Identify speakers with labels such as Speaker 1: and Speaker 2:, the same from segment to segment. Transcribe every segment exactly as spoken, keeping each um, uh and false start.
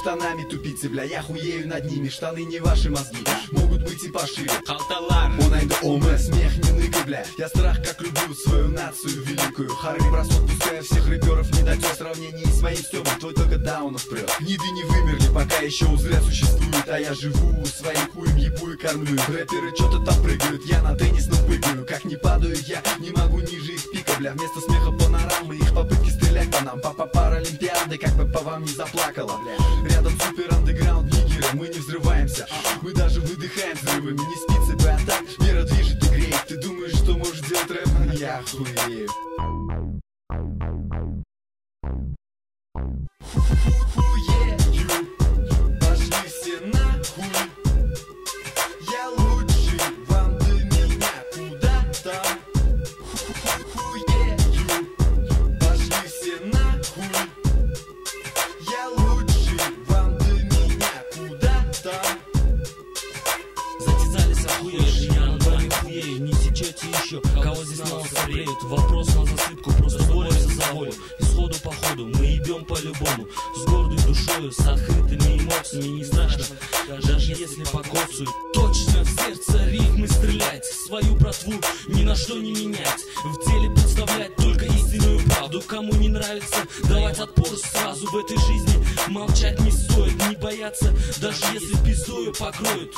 Speaker 1: штанами тупицы, бля, я хуею над ними. Штаны не ваши мозги, могут быть и пошире.
Speaker 2: Халталар,
Speaker 1: он найду оме, смех не ныкай, бля. Я страх как люблю свою нацию великую. Хары бросок, пускай всех рэперов не дать в сравнении с моим стёбом. Твой только даунов прёт. Ниды не вымерли, пока еще узря существуют. А я живу своим хуем, ебу и кормлю. Рэперы что-то там прыгают, я на теннисном прыгаю. Как не падаю, я не могу ниже их пика, бля. Вместо смеха панорамы, их попытки стрелять по нам. Папа паралимпиады, как бы по вам не заплакала, бля. Рядом супер андеграунд нигеры, мы не взрываемся. Мы даже выдыхаем взрывами, не спится, бля, так. Вера движет и греет, ты думаешь, что можешь делать рэп? Я хуею. Хуею, пошли все нахуй. Я лучший, вам до меня куда там? Хуею, пошли все нахуй. Я лучший, вам до меня куда там?
Speaker 3: Затязались охуевшие, я над вами хуею. Не сечете еще, кого здесь на вас бреют. Вопрос на засыпку, просто боремся за волю. И сходу по ходу мы ебем по-любому. С гордой душою, с открытыми эмоциями. Не страшно, даже если покоцают. Точно в сердце рифмы стрелять. Свою братву ни на что не менять. В деле представлять только истинную правду. Кому не нравится давать отпор сразу в этой жизни. Молчать не стоит, не бояться, даже если пиздою покроют.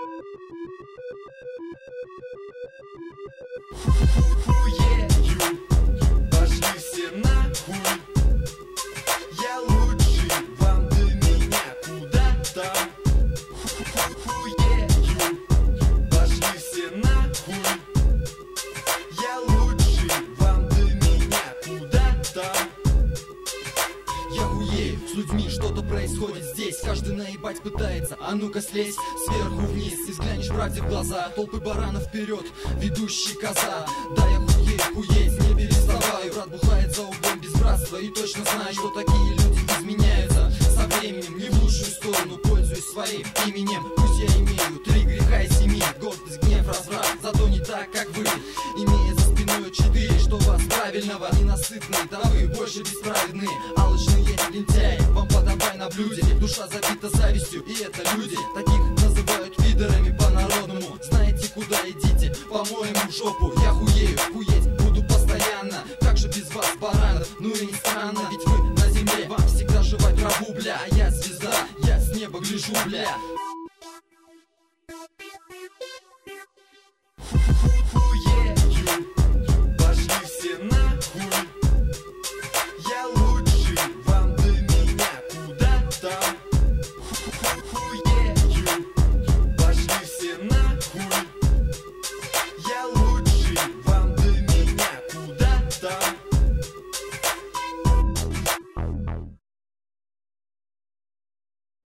Speaker 1: Хуею, пошли все нахуй. Я лучший, вам до меня куда там? Хуею, пошли все нахуй. Я лучший, вам до меня куда там?
Speaker 4: Я хуею, с людьми что-то происходит здесь. Каждый наебать пытается, а ну-ка слезь сверху вниз. И взглянешь правде в глаза, толпы баранов вперед, ведущий коза. Да, я хуею, хуеть, не переставаю. Брат бухает за углом без братства. И точно знаю, что такие люди изменяются со временем, не в лучшую сторону, пользуясь своим именем. Пусть я имею три греха и семи: гордость, гнев, разврат, зато не так, как вы. Имея за спиной четыре, что вас правильного, ненасытные, да вы больше бесправедные. Алчные лентяи, вам подавай на блюде. Душа забита завистью, и это люди. Таких называют пидорами по-народному. Знаете, куда идите? По-моему, в жопу. Я хуею, хуеть буду постоянно. Как же без вас, баранов? Ну и не странно, ведь вы на земле, вам всегда жевать траву, бля. А я звезда, я с неба гляжу, бля.